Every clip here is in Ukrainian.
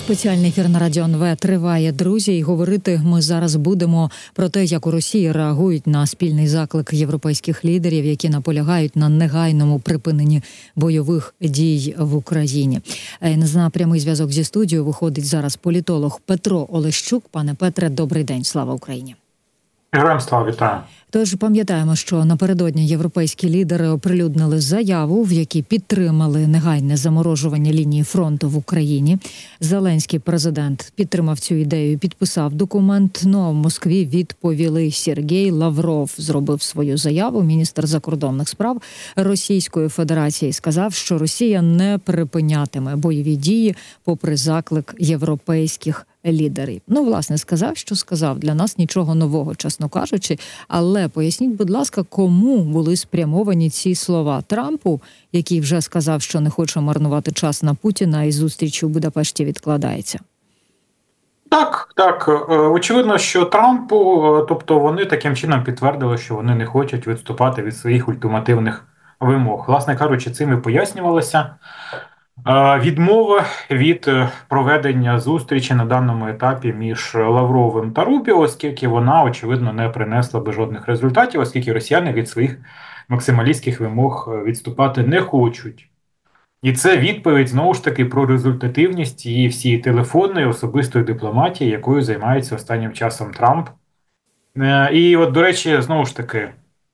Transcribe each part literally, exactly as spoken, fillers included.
Спеціальний ефір на Радіо ен ве триває, друзі, і говорити ми зараз будемо про те, як у Росії реагують на спільний заклик європейських лідерів, які наполягають на негайному припиненні бойових дій в Україні. На прямий зв'язок зі студією виходить зараз політолог Петро Олещук. Пане Петре, добрий день, слава Україні. Героям слава, вітаю. Тож пам'ятаємо, що напередодні європейські лідери оприлюднили заяву, в якій підтримали негайне заморожування лінії фронту в Україні. Зеленський президент підтримав цю ідею і підписав документ. Ну а в Москві відповіли. Сергій Лавров зробив свою заяву. Міністр закордонних справ Російської Федерації сказав, що Росія не припинятиме бойові дії попри заклик європейських лідерів. Ну, власне, сказав, що сказав. Для нас нічого нового, чесно кажучи. Але поясніть, будь ласка, кому були спрямовані ці слова? Трампу, який вже сказав, що не хоче марнувати час на Путіна і зустріч у Будапешті відкладається? Так, так. Очевидно, що Трампу, тобто вони таким чином підтвердили, що вони не хочуть відступати від своїх ультимативних вимог. Власне кажучи, цим і пояснювалося відмова від проведення зустрічі на даному етапі між Лавровим та Рубіо, оскільки вона, очевидно, не принесла би жодних результатів, оскільки росіяни від своїх максималістських вимог відступати не хочуть. І це відповідь, знову ж таки, про результативність і всієї телефонної особистої дипломатії, якою займається останнім часом Трамп. І от, до речі, знову ж таки,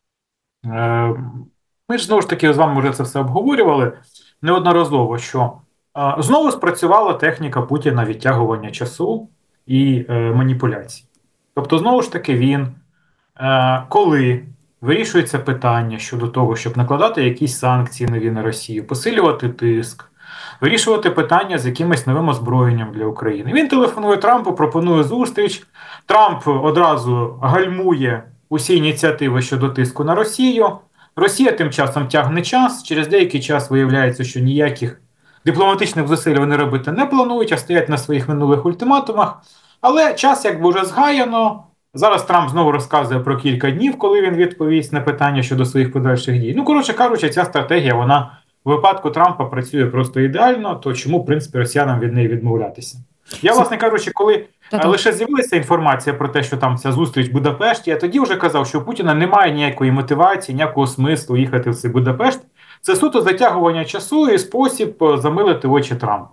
ми ж, знову ж таки, з вами вже це все обговорювали неодноразово, що е, знову спрацювала техніка Путіна відтягування часу і е, маніпуляцій. Тобто, знову ж таки, він, е, коли вирішується питання щодо того, щоб накладати якісь санкції нові на Росію, посилювати тиск, вирішувати питання з якимось новим озброєнням для України. Він телефонує Трампу, пропонує зустріч, Трамп одразу гальмує усі ініціативи щодо тиску на Росію, Росія тим часом тягне час, через деякий час виявляється, що ніяких дипломатичних зусиль вони робити не планують, а стоять на своїх минулих ультиматумах. Але час якби вже згаяно. Зараз Трамп знову розказує про кілька днів, коли він відповість на питання щодо своїх подальших дій. Ну, коротше кажучи, ця стратегія, вона в випадку Трампа працює просто ідеально, то чому, в принципі, росіянам від неї відмовлятися? Я, власне кажучи, коли Та-та. лише з'явилася інформація про те, що там ця зустріч в Будапешті, я тоді вже казав, що у Путіна немає ніякої мотивації, ніякого смислу їхати в цей Будапешт. Це суто затягування часу і спосіб замилити очі Трампу.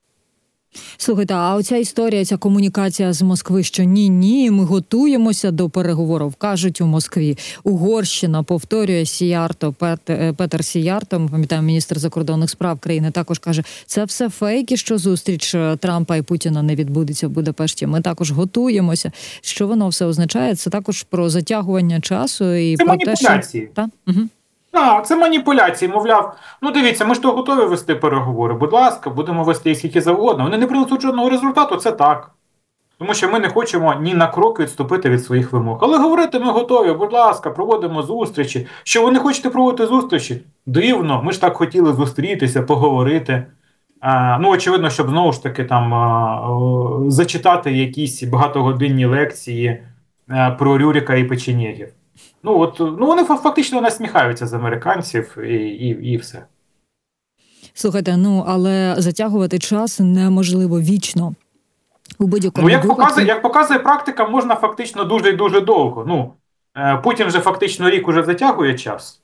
Слухайте, а оця історія, ця комунікація з Москви, що ні-ні, ми готуємося до переговорів, кажуть у Москві. Угорщина повторює Сіярто, Петер, Петер Сіярто, ми пам'ятаємо, міністр закордонних справ країни, також каже, це все фейки, що зустріч Трампа і Путіна не відбудеться в Будапешті. Ми також готуємося. Що воно все означає? Це також про затягування часу і це про маніпуляції. те, що... Та? Угу. Так, це маніпуляції, мовляв, ну дивіться, ми ж то готові вести переговори, будь ласка, будемо вести їх скільки завгодно. Вони не принесуть жодного результату, це так. Тому що ми не хочемо ні на крок відступити від своїх вимог. Але говорити ми готові, будь ласка, проводимо зустрічі. Що ви не хочете проводити зустрічі? Дивно, ми ж так хотіли зустрітися, поговорити. А, ну, очевидно, щоб знову ж таки там а, зачитати якісь багатогодинні лекції а, про Рюрика і печенєгів. Ну, от, ну, вони фактично насміхаються з американців і, і, і все. Слухайте, ну, але затягувати час неможливо вічно. У будь-якому ну, як випадку... показує, як показує практика, можна фактично дуже і дуже довго. Ну, Путін же фактично рік уже затягує час.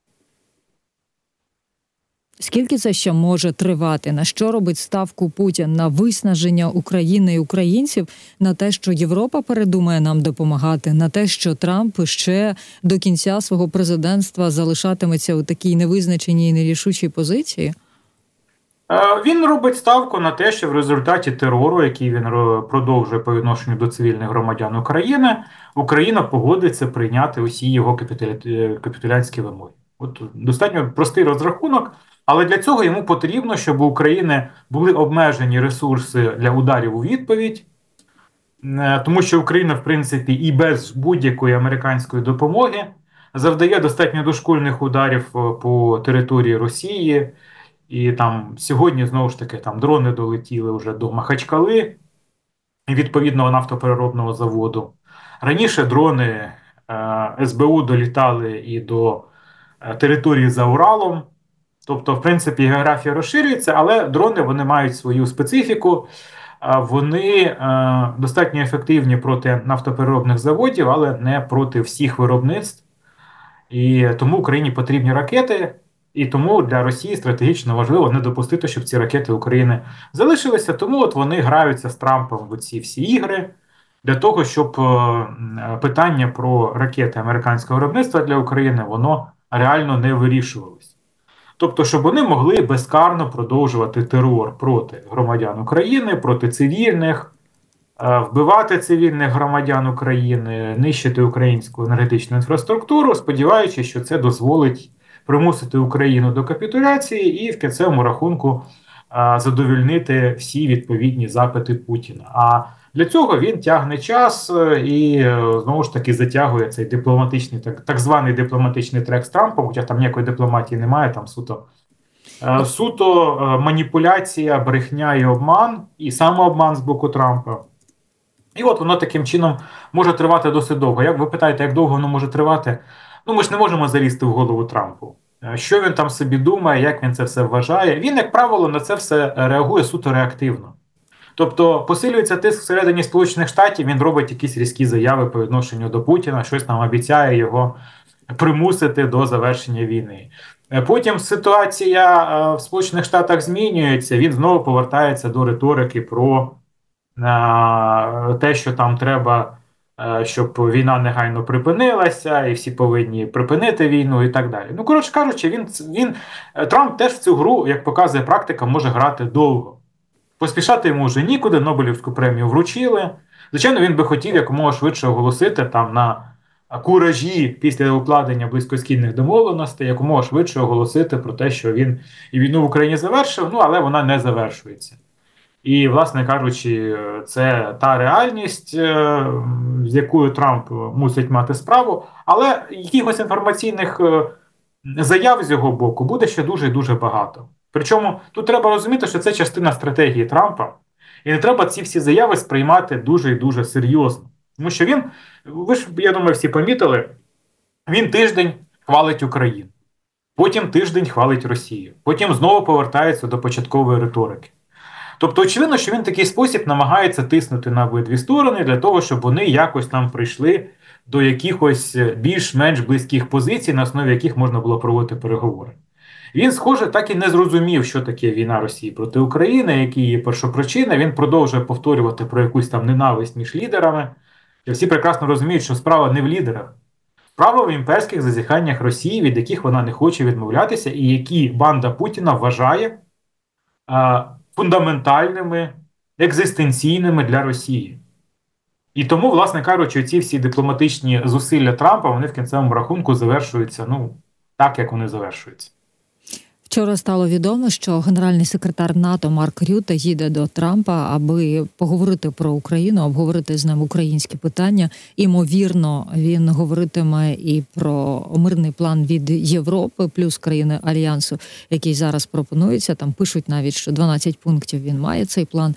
Скільки це ще може тривати? На що робить ставку Путін? На виснаження України і українців? На те, що Європа передумає нам допомагати? На те, що Трамп ще до кінця свого президентства залишатиметься у такій невизначеній і нерішучій позиції? Він робить ставку на те, що в результаті терору, який він продовжує по відношенню до цивільних громадян України, Україна погодиться прийняти усі його капітуля... капітулянські вимоги. От достатньо простий розрахунок. Але для цього йому потрібно, щоб у України були обмежені ресурси для ударів у відповідь, тому що Україна, в принципі, і без будь-якої американської допомоги завдає достатньо дошкульних ударів по території Росії. І там сьогодні, знову ж таки, там дрони долетіли вже до Махачкали, відповідного нафтопереробного заводу. Раніше дрони е, ес бе у долітали і до е, території за Уралом. Тобто, в принципі, географія розширюється, але дрони вони мають свою специфіку. вони е, достатньо ефективні проти нафтопереробних заводів, але не проти всіх виробництв. І тому Україні потрібні ракети, і тому для Росії стратегічно важливо не допустити, щоб ці ракети України залишилися. Тому от вони граються з Трампом в ці всі ігри для того, щоб е, питання про ракети американського виробництва для України воно реально не вирішувалось. Тобто, щоб вони могли безкарно продовжувати терор проти громадян України, проти цивільних, е, вбивати цивільних громадян України, нищити українську енергетичну інфраструктуру, сподіваючись, що це дозволить примусити Україну до капітуляції і в кінцевому рахунку е, задовольнити всі відповідні запити Путіна. А для цього він тягне час е, і е, знову ж таки затягує цей дипломатичний, так, так званий дипломатичний трек з Трампом, хоча там ніякої дипломатії немає, там суто. Е, Суто е, маніпуляція, брехня і обман, і самообман з боку Трампа. І от воно таким чином може тривати досить довго. Як ви питаєте, як довго воно може тривати? Ну, ми ж не можемо залізти в голову Трампу. Е, Що він там собі думає, як він це все вважає? Він, як правило, на це все реагує суто реактивно. Тобто посилюється тиск всередині Сполучених Штатів, він робить якісь різкі заяви по відношенню до Путіна, щось нам обіцяє його примусити до завершення війни. Е, Потім ситуація е, в Сполучених Штатах змінюється, він знову повертається до риторики про е, те, що там треба, е, щоб війна негайно припинилася, і всі повинні припинити війну і так далі. Ну, коротше кажучи, він, він, е, Трамп теж в цю гру, як показує практика, може грати довго. Поспішати йому вже нікуди, Нобелівську премію вручили. Звичайно, він би хотів якомога швидше оголосити там на куражі після укладення близькосхідних домовленостей, якомога швидше оголосити про те, що він і війну в Україні завершив, ну але вона не завершується. І, власне кажучи, це та реальність, е, з якою Трамп мусить мати справу, але якихось інформаційних е, заяв з його боку буде ще дуже і дуже багато. Причому тут треба розуміти, що це частина стратегії Трампа, і не треба ці всі заяви сприймати дуже і дуже серйозно. Тому що він, ви ж, я думаю, всі помітили, він тиждень хвалить Україну, потім тиждень хвалить Росію, потім знову повертається до початкової риторики. Тобто, очевидно, що він в такий спосіб намагається тиснути на обидві сторони для того, щоб вони якось там прийшли до якихось більш-менш близьких позицій, на основі яких можна було проводити переговори. Він, схоже, так і не зрозумів, що таке війна Росії проти України, які її першопричини. Він продовжує повторювати про якусь там ненависть між лідерами. І всі прекрасно розуміють, що справа не в лідерах. Справа в імперських зазіханнях Росії, від яких вона не хоче відмовлятися, і які банда Путіна вважає а, фундаментальними, екзистенційними для Росії. І тому, власне кажучи, ці всі дипломатичні зусилля Трампа, вони в кінцевому рахунку завершуються, ну, так, як вони завершуються. Вчора стало відомо, що генеральний секретар НАТО Марк Рюте їде до Трампа, аби поговорити про Україну, обговорити з ним українські питання. Імовірно, він говоритиме і про мирний план від Європи, плюс країни Альянсу, який зараз пропонується. Там пишуть навіть, що дванадцять пунктів він має, цей план.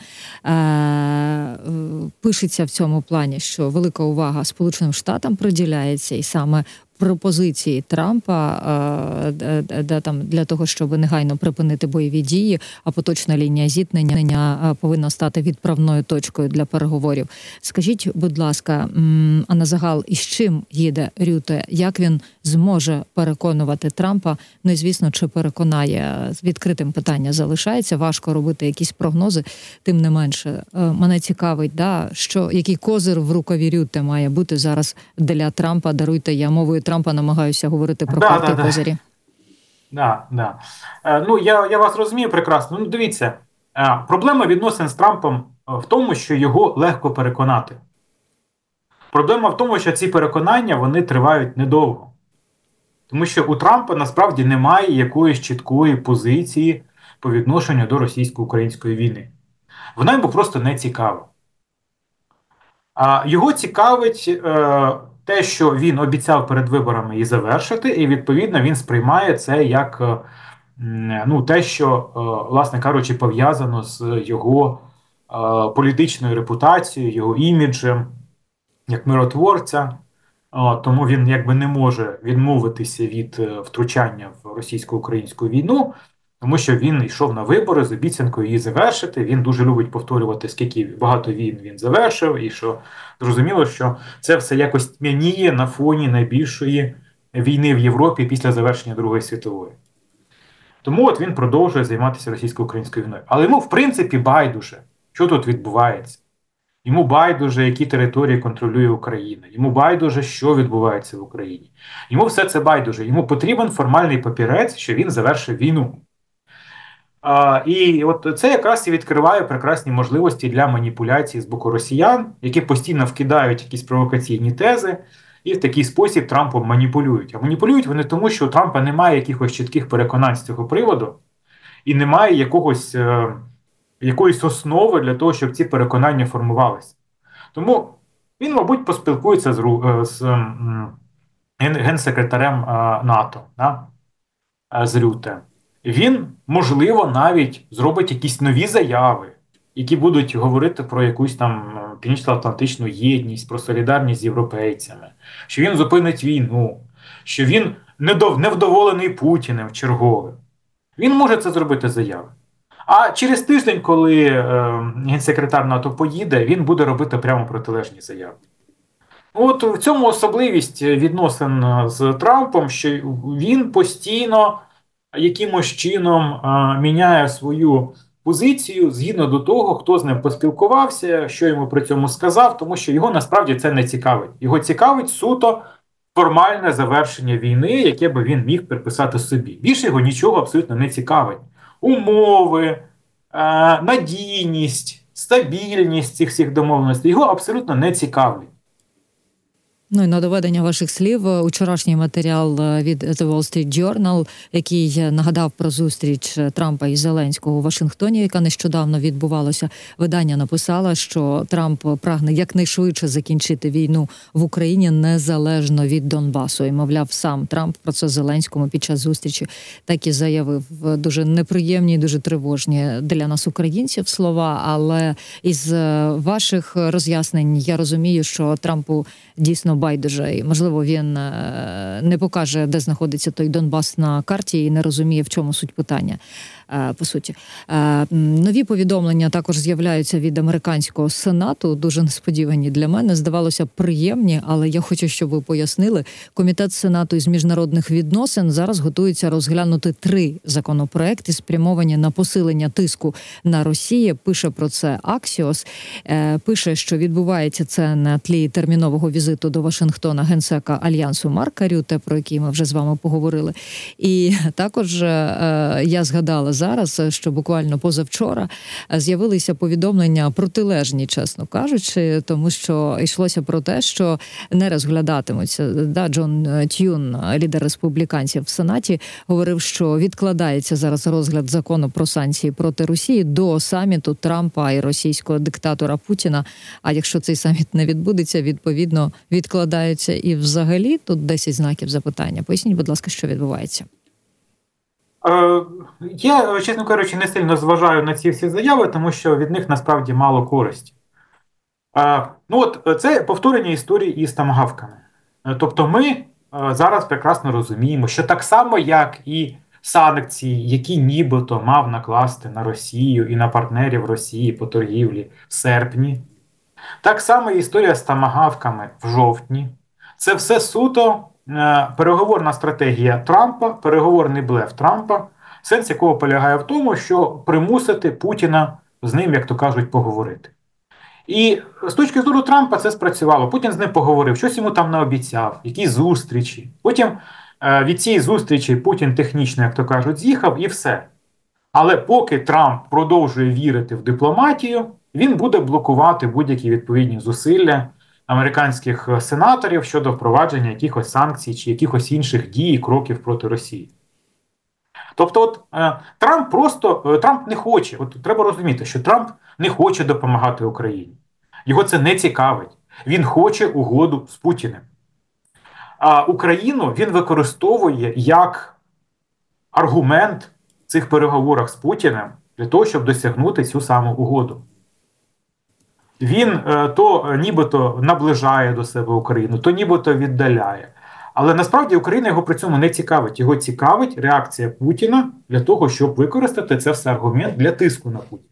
Е- пишеться в цьому плані, що велика увага Сполученим Штатам приділяється, і саме пропозиції Трампа де там для того, щоб негайно припинити бойові дії, а поточна лінія зіткнення повинна стати відправною точкою для переговорів. Скажіть, будь ласка, а на загал, із чим їде Рюте? Як він зможе переконувати Трампа? Ну і, звісно, чи переконає? З відкритим питання залишається. Важко робити якісь прогнози. Тим не менше, мене цікавить, да, що, який козир в рукаві Рюте має бути зараз для Трампа. Даруйте, я мовою Трампа намагаюся говорити про да, карти да, козирі. Да, да. Е, ну, я, я вас розумію прекрасно. Ну, дивіться, е, проблема відносин з Трампом в тому, що його легко переконати. Проблема в тому, що ці переконання, вони тривають недовго. Тому що у Трампа насправді немає якоїсь чіткої позиції по відношенню до російсько-української війни. Вона йому просто не цікава. А його цікавить е, те, що він обіцяв перед виборами її завершити, і, відповідно, він сприймає це як е, ну, те, що, е, власне кажучи, пов'язано з його е, політичною репутацією, його іміджем, як миротворця. Е, тому він якби не може відмовитися від е, втручання в російсько-українську війну. Тому що він йшов на вибори з обіцянкою її завершити. Він дуже любить повторювати, скільки багато війн він завершив, і що зрозуміло, що це все якось тьмяніє на фоні найбільшої війни в Європі після завершення Другої світової. Тому от він продовжує займатися російсько-українською війною. Але йому, в принципі, байдуже, що тут відбувається. Йому байдуже, які території контролює Україна. Йому байдуже, що відбувається в Україні. Йому все це байдуже. Йому потрібен формальний папірець, що він завершив війну. А, і от це якраз і відкриває прекрасні можливості для маніпуляцій з боку росіян, які постійно вкидають якісь провокаційні тези, і в такий спосіб Трампом маніпулюють. А маніпулюють вони тому, що у Трампа немає якихось чітких переконань з цього приводу, і немає якогось, е, якоїсь основи для того, щоб ці переконання формувалися. Тому він, мабуть, поспілкується з, Ру- е, з м, ген- генсекретарем е, НАТО, да? е, з Рюте. Він, можливо, навіть зробить якісь нові заяви, які будуть говорити про якусь там е, північно-атлантичну єдність, про солідарність з європейцями, що він зупинить війну, що він недов- невдоволений Путіним черговим. Він може це зробити заяви. А через тиждень, коли е, генсекретар НАТО поїде, він буде робити прямо протилежні заяви. От в цьому особливість відносин з Трампом, що він постійно якимось чином е, міняє свою позицію згідно до того, хто з ним поспілкувався, що йому при цьому сказав, тому що його насправді це не цікавить. Його цікавить суто формальне завершення війни, яке би він міг приписати собі. Більше його нічого абсолютно не цікавить. Умови, е, надійність, стабільність цих всіх домовленостей його абсолютно не цікавлять. Ну і на доведення ваших слів, учорашній матеріал від The Wall Street Journal, який нагадав про зустріч Трампа і Зеленського у Вашингтоні, яка нещодавно відбувалася, видання написало, що Трамп прагне якнайшвидше закінчити війну в Україні незалежно від Донбасу. І, мовляв, сам Трамп про це Зеленському під час зустрічі так і заявив. Дуже неприємні, дуже тривожні для нас, українців, слова, але із ваших роз'яснень я розумію, що Трампу дійсно байдуже, і, можливо, він не покаже, де знаходиться той Донбас на карті і не розуміє, в чому суть питання, по суті. Нові повідомлення також з'являються від американського Сенату, дуже несподівані для мене, здавалося, приємні, але я хочу, щоб ви пояснили. Комітет Сенату із міжнародних відносин зараз готується розглянути три законопроекти, спрямовані на посилення тиску на Росію. Пише про це Axios. Пише, що відбувається це на тлі термінового візиту до Вашингтона генсека Альянсу Марка Рюте, про який ми вже з вами поговорили. І також я згадала зараз, що буквально позавчора з'явилися повідомлення протилежні, чесно кажучи, тому що йшлося про те, що не розглядатимуться. Да, Джон Тюн, лідер республіканців в Сенаті, говорив, що відкладається зараз розгляд закону про санкції проти Росії до саміту Трампа і російського диктатора Путіна. А якщо цей саміт не відбудеться, відповідно, відкладаються і взагалі тут десять знаків запитання. Поясніть, будь ласка, що відбувається. Е, я, чесно кажучи, не сильно зважаю на ці всі заяви, тому що від них насправді мало користі. Е, ну от це повторення історії із томагавками. Е, тобто ми е, зараз прекрасно розуміємо, що так само, як і санкції, які нібито мав накласти на Росію і на партнерів Росії по торгівлі в серпні, так само і історія з томагавками в жовтні. Це все суто е, переговорна стратегія Трампа, переговорний блеф Трампа, сенс якого полягає в тому, що примусити Путіна з ним, як то кажуть, поговорити. І з точки зору Трампа це спрацювало. Путін з ним поговорив, щось йому там наобіцяв, якісь зустрічі. Потім е, від цієї зустрічі Путін технічно, як то кажуть, з'їхав і все. Але поки Трамп продовжує вірити в дипломатію, він буде блокувати будь-які відповідні зусилля американських сенаторів щодо впровадження якихось санкцій чи якихось інших дій і кроків проти Росії. Тобто от е, Трамп просто, е, Трамп не хоче, от треба розуміти, що Трамп не хоче допомагати Україні. Його це не цікавить. Він хоче угоду з Путіним. А Україну він використовує як аргумент в цих переговорах з Путіним для того, щоб досягнути цю саму угоду. Він е, то нібито наближає до себе Україну, то нібито віддаляє. Але насправді Україна його при цьому не цікавить. Його цікавить реакція Путіна для того, щоб використати це все аргумент для тиску на Путіна.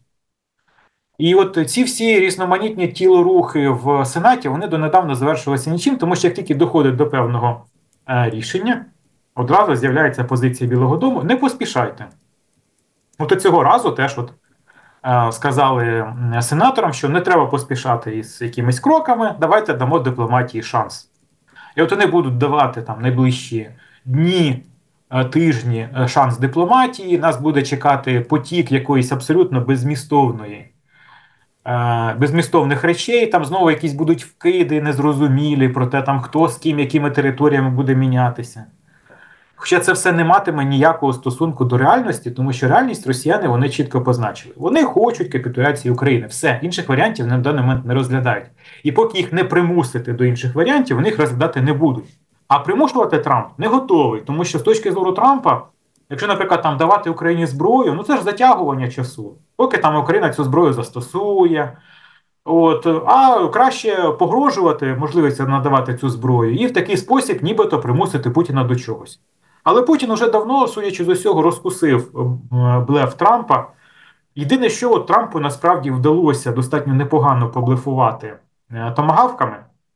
І от ці всі різноманітні тілорухи в Сенаті, вони донедавна завершилися нічим, тому що як тільки доходить до певного е, рішення, одразу з'являється позиція Білого Дому. Не поспішайте. От цього разу теж от, е, сказали сенаторам, що не треба поспішати із якимись кроками, давайте дамо дипломатії шанс. І от вони будуть давати там найближчі дні, е, тижні е, шанс дипломатії, нас буде чекати потік якоїсь абсолютно беззмістовної безмістовних речей, там знову якісь будуть вкиди незрозумілі про те, там хто з ким, якими територіями буде мінятися. Хоча це все не матиме ніякого стосунку до реальності, тому що реальність росіяни вони чітко позначили. Вони хочуть капітуляції України. Все, інших варіантів на даний момент не розглядають. І поки їх не примусити до інших варіантів, вони їх розглядати не будуть. А примушувати Трамп не готовий, тому що з точки зору Трампа, якщо, наприклад, там давати Україні зброю, ну це ж затягування часу. Поки там Україна цю зброю застосує, от, а краще погрожувати, можливість надавати цю зброю, і в такий спосіб нібито примусити Путіна до чогось. Але Путін уже давно, судячи з усього, розкусив блеф Трампа. Єдине, що от Трампу насправді вдалося достатньо непогано поблефувати томагавками.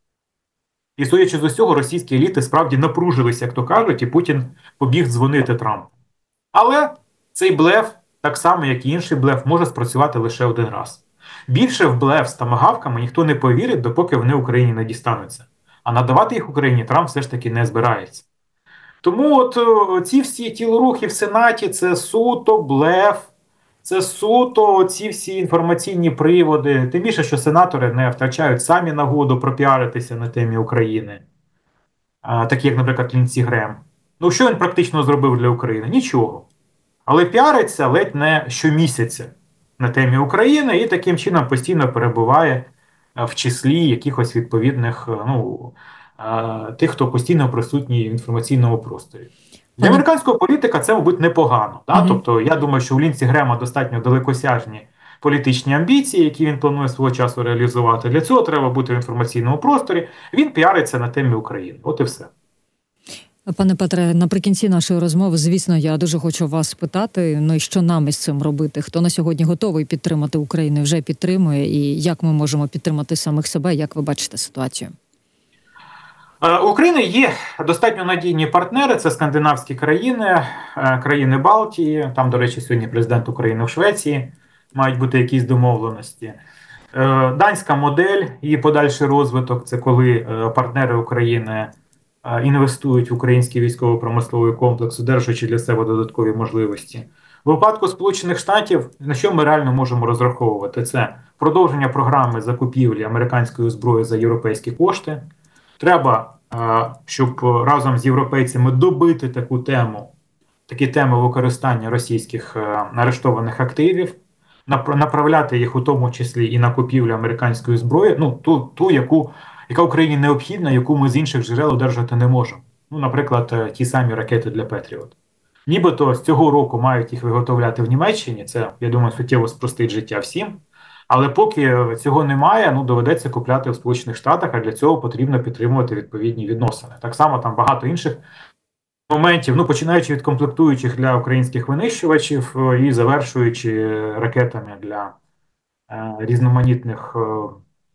І, судячи з усього, російські еліти справді напружилися, як то кажуть, і Путін побіг дзвонити Трампу. Але цей блеф, так само, як і інший блеф, може спрацювати лише один раз. Більше в блеф з томагавками ніхто не повірить, допоки вони Україні не дістануться. А надавати їх Україні Трамп все ж таки не збирається. Тому от ці всі тілорухи в Сенаті – це суто блеф, це суто ці всі інформаційні приводи. Тим більше, що сенатори не втрачають самі нагоду пропіаритися на темі України. А, такі, як, наприклад, Лінсі Грем. Ну, що він практично зробив для України? Нічого. Але піариться ледь не щомісяця на темі України і таким чином постійно перебуває в числі якихось відповідних, ну, тих, хто постійно присутній в інформаційному просторі. Для американського політика це, мабуть, непогано. Да? Mm-hmm. Тобто, я думаю, що у Лінсі Грема достатньо далекосяжні політичні амбіції, які він планує свого часу реалізувати. Для цього треба бути в інформаційному просторі. Він піариться на темі України. От і все. Пане Петре, наприкінці нашої розмови, звісно, я дуже хочу вас спитати, ну і що нам із цим робити? Хто на сьогодні готовий підтримати Україну, вже підтримує, і як ми можемо підтримати самих себе, як ви бачите ситуацію? У України є достатньо надійні партнери, це скандинавські країни, країни Балтії, там, до речі, сьогодні президент України в Швеції, мають бути якісь домовленості. Данська модель, її подальший розвиток, це коли партнери України інвестують в український військово-промисловий комплекс, одержуючи для себе додаткові можливості. В випадку Сполучених Штатів, на що ми реально можемо розраховувати? Це продовження програми закупівлі американської зброї за європейські кошти. Треба, щоб разом з європейцями добити таку тему, такі теми використання російських арештованих активів, направляти їх у тому числі і на купівлю американської зброї, ну, ту, ту яку, яка Україні необхідна, яку ми з інших джерел одержати не можемо. Ну, наприклад, ті самі ракети для Петріот. Нібито з цього року мають їх виготовляти в Німеччині, це, я думаю, суттєво спростить життя всім. Але поки цього немає, ну, доведеться купляти в Сполучених Штатах, а для цього потрібно підтримувати відповідні відносини. Так само там багато інших моментів, ну, починаючи від комплектуючих для українських винищувачів і завершуючи ракетами для е, різноманітних е,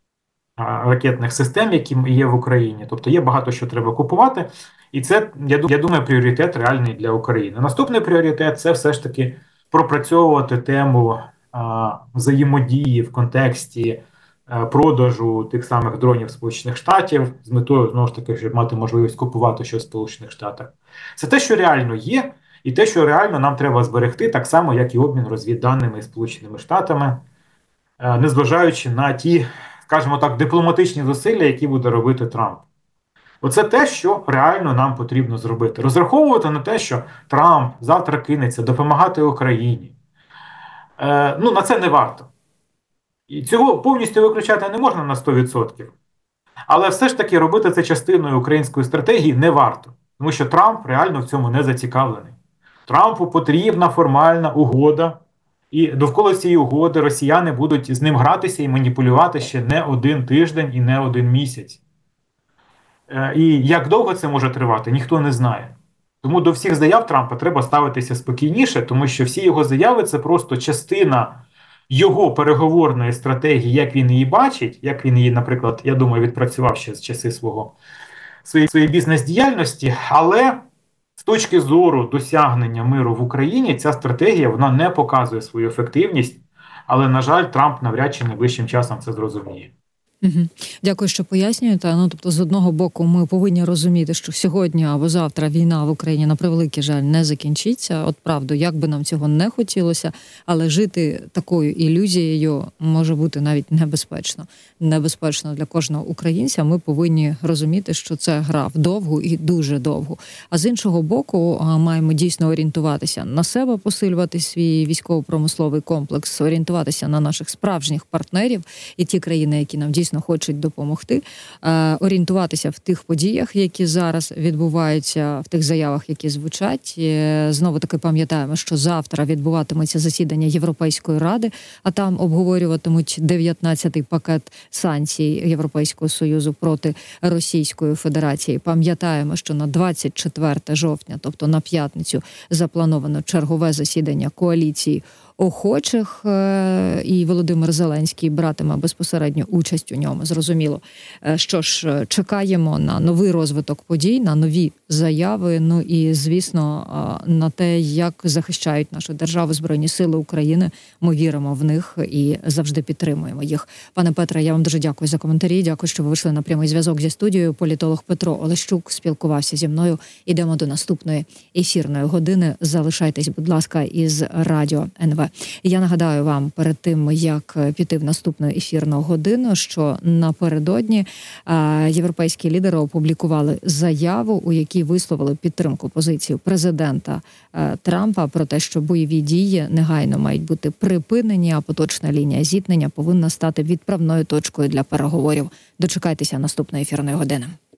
ракетних систем, які є в Україні. Тобто є багато що треба купувати, і це, я, я думаю, пріоритет реальний для України. Наступний пріоритет – це все ж таки пропрацьовувати тему а, взаємодії в контексті а, продажу тих самих дронів Сполучених Штатів з метою, знову ж таки, щоб мати можливість купувати щось в Сполучених Штатах. Це те, що реально є, і те, що реально нам треба зберегти, так само, як і обмін розвідданими з Сполученими Штатами, а, незважаючи на ті, скажімо так, дипломатичні зусилля, які буде робити Трамп. Оце те, що реально нам потрібно зробити. Розраховувати на те, що Трамп завтра кинеться допомагати Україні. Е, ну, на це не варто. І цього повністю виключати не можна на сто відсотків. Але все ж таки робити це частиною української стратегії не варто. Тому що Трамп реально в цьому не зацікавлений. Трампу потрібна формальна угода. І довкола цієї угоди росіяни будуть з ним гратися і маніпулювати ще не один тиждень і не один місяць. Е, І як довго це може тривати, ніхто не знає. Тому до всіх заяв Трампа треба ставитися спокійніше, тому що всі його заяви – це просто частина його переговорної стратегії, як він її бачить, як він її, наприклад, я думаю, відпрацював ще з часи свого, своєї, своєї бізнес-діяльності, але з точки зору досягнення миру в Україні ця стратегія вона не показує свою ефективність, але, на жаль, Трамп навряд чи найближчим часом це зрозуміє. Угу. Дякую, що пояснюєте. Ну, тобто, з одного боку, ми повинні розуміти, що сьогодні або завтра війна в Україні, на превеликий жаль, не закінчиться. От правда, як би нам цього не хотілося, але жити такою ілюзією може бути навіть небезпечно. Небезпечно для кожного українця. Ми повинні розуміти, що це гра вдовгу і дуже довгу. А з іншого боку, маємо дійсно орієнтуватися на себе, посилювати свій військово-промисловий комплекс, орієнтуватися на наших справжніх партнерів і ті країни, які нам дійсно хочуть допомогти, орієнтуватися в тих подіях, які зараз відбуваються, в тих заявах, які звучать. Знову таки пам'ятаємо, що завтра відбуватиметься засідання Європейської ради, а там обговорюватимуть дев'ятнадцятий пакет санкцій Європейського Союзу проти Російської Федерації. Пам'ятаємо, що на двадцять четверте жовтня, тобто на п'ятницю, заплановано чергове засідання коаліції охочих, і Володимир Зеленський братиме безпосередньо участь у ньому, зрозуміло. Що ж, чекаємо на новий розвиток подій, на нові заяви, ну і, звісно, на те, як захищають нашу державу Збройні Сили України. Ми віримо в них і завжди підтримуємо їх. Пане Петре, я вам дуже дякую за коментарі, дякую, що ви вийшли на прямий зв'язок зі студією. Політолог Петро Олещук спілкувався зі мною. Ідемо до наступної ефірної години. Залишайтесь, будь ласка, із Радіо ен ве. Я нагадаю вам перед тим, як піти в наступну ефірну годину, що напередодні європейські лідери опублікували заяву, у якій висловили підтримку позицію президента Трампа про те, що бойові дії негайно мають бути припинені, а поточна лінія зіткнення повинна стати відправною точкою для переговорів. Дочекайтеся наступної ефірної години.